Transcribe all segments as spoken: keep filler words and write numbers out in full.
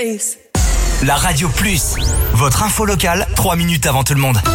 face. La Radio Plus, votre info locale, trois minutes avant tout le monde.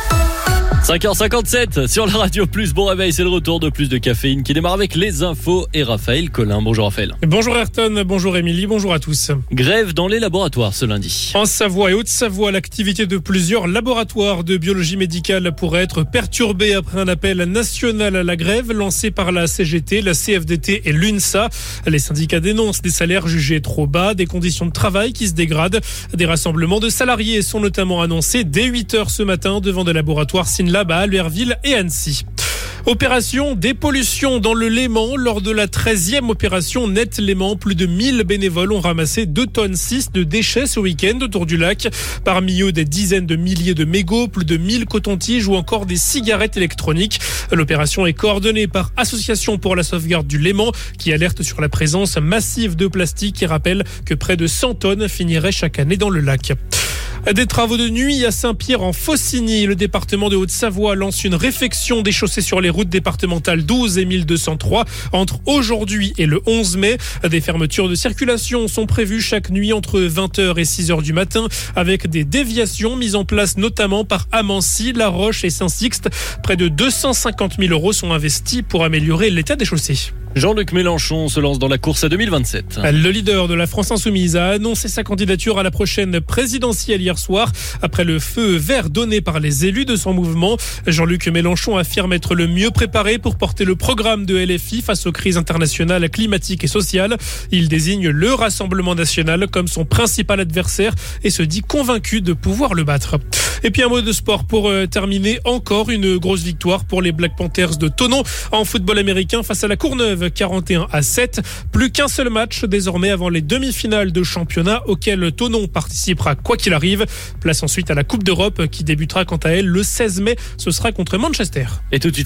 cinq heures cinquante-sept sur la Radio Plus. Bon réveil, c'est le retour de Plus de caféine qui démarre avec les infos et Raphaël Collin. Bonjour Raphaël. Bonjour Ayrton, bonjour Émilie, bonjour à tous. Grève dans les laboratoires ce lundi. En Savoie et Haute-Savoie, l'activité de plusieurs laboratoires de biologie médicale pourrait être perturbée après un appel national à la grève lancé par la C G T, la C F D T et l'UNSA. Les syndicats dénoncent des salaires jugés trop bas, des conditions de travail qui se dégradent. Des rassemblements de salariés sont notamment annoncés dès huit heures ce matin devant des laboratoires Synlab à Albertville et Annecy. Opération dépollution dans le Léman. Lors de la treizième opération Net Léman, plus de mille bénévoles ont ramassé deux tonnes six de déchets ce week-end autour du lac. Parmi eux, des dizaines de milliers de mégots, plus de mille cotons-tiges ou encore des cigarettes électroniques. L'opération est coordonnée par Association pour la sauvegarde du Léman qui alerte sur la présence massive de plastique et rappelle que près de cent tonnes finiraient chaque année dans le lac. Des travaux de nuit à Saint-Pierre en Faucigny. Le département de Haute-Savoie lance une réfection des chaussées sur les routes départementales douze et mille deux cent trois entre aujourd'hui et le onze mai. Des fermetures de circulation sont prévues chaque nuit entre vingt heures et six heures du matin avec des déviations mises en place notamment par Amancy, La Roche et Saint-Sixte. Près de deux cent cinquante mille euros sont investis pour améliorer l'état des chaussées. Jean-Luc Mélenchon se lance dans la course à deux mille vingt-sept. Le leader de la France Insoumise a annoncé sa candidature à la prochaine présidentielle hier soir après le feu vert donné par les élus de son mouvement. Jean-Luc Mélenchon affirme être le mieux préparé pour porter le programme de L F I face aux crises internationales climatiques et sociales. Il désigne le Rassemblement national comme son principal adversaire et se dit convaincu de pouvoir le battre. Et puis un mot de sport pour terminer. Encore une grosse victoire pour les Black Panthers de Thonon en football américain face à la Courneuve, quarante et un à sept. Plus qu'un seul match désormais avant les demi-finales de championnat auxquelles Thonon participera quoi qu'il arrive. Place ensuite à la Coupe d'Europe qui débutera quant à elle le seize mai. Ce sera contre Manchester. Et tout de suite.